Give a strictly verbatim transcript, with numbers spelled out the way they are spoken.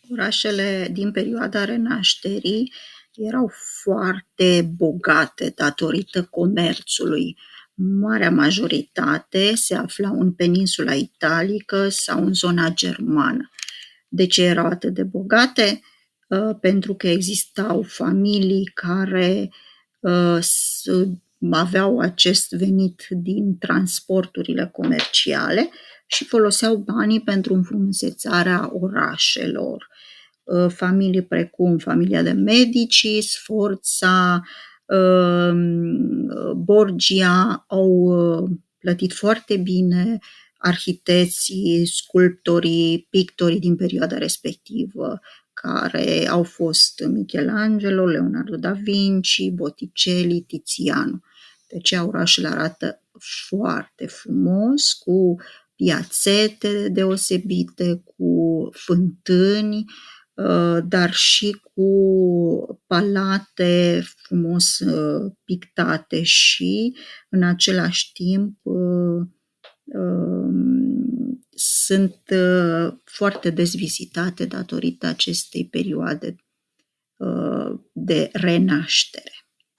Orașele din perioada Renașterii erau foarte bogate datorită comerțului. Marea majoritate se aflau în peninsula italică sau în zona germană. De ce erau atât de bogate? Pentru că existau familii care aveau acest venit din transporturile comerciale și foloseau banii pentru înfrumusețarea orașelor. Familii precum familia de Medici, Sforza, Borgia au plătit foarte bine arhitecții, sculptorii, pictorii din perioada respectivă, care au fost Michelangelo, Leonardo da Vinci, Botticelli, Tiziano. De aceea orașele arată foarte frumos, cu piațete deosebite, cu fântâni, dar și cu palate frumos pictate și, în același timp, sunt foarte des vizitate datorită acestei perioade de renaștere.